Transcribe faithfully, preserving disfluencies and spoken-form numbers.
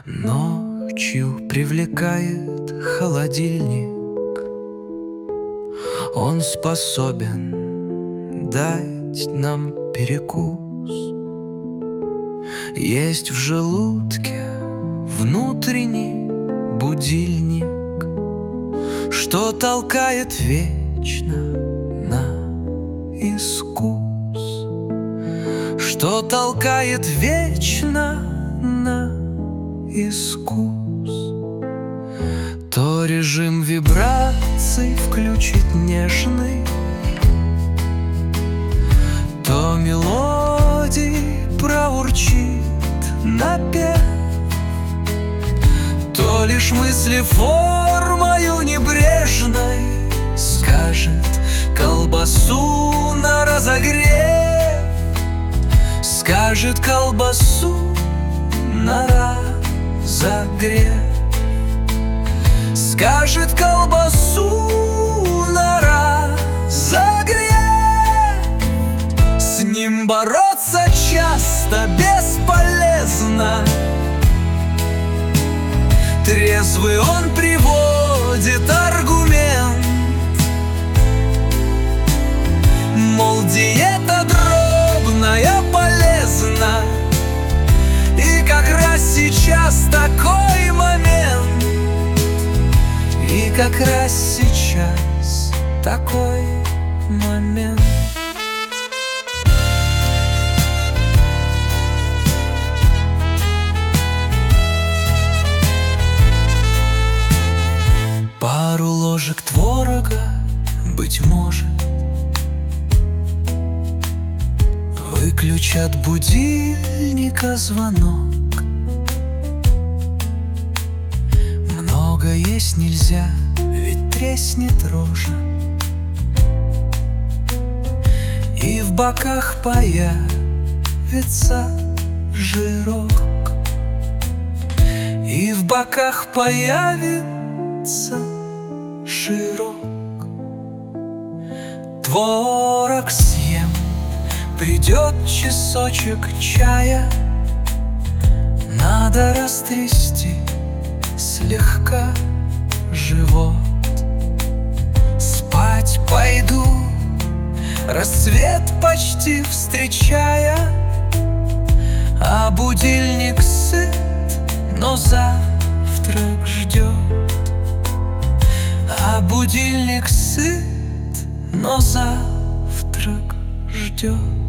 Ночью привлекает холодильник. Он способен дать нам перекус. Есть в желудке внутренний будильник, что толкает вечно на искус, что толкает вечно на искус. То режим вибраций включит нежный, то мелодий проурчит напев, то лишь мысли формою небрежной скажет колбасу на разогрев, скажет колбасу на разогрев, скажет колбасу на разогрев. С ним бороться часто бесполезно. Трезвый он приводит аргумент, мол, диета дробная полезна, и как раз сейчас такой момент, и как раз сейчас такой момент. Пару ложек творога, быть может, выключат будильника звонок. Много есть нельзя, ведь треснет рожа, и в боках появится жирок, и в боках появится жирок. Творог съем, придет часочек чая, надо растрясти слегка живот. Спать пойду, рассвет почти встречая, а будильник сыт, но завтрак ждет. А будильник сыт, но завтрак ждет.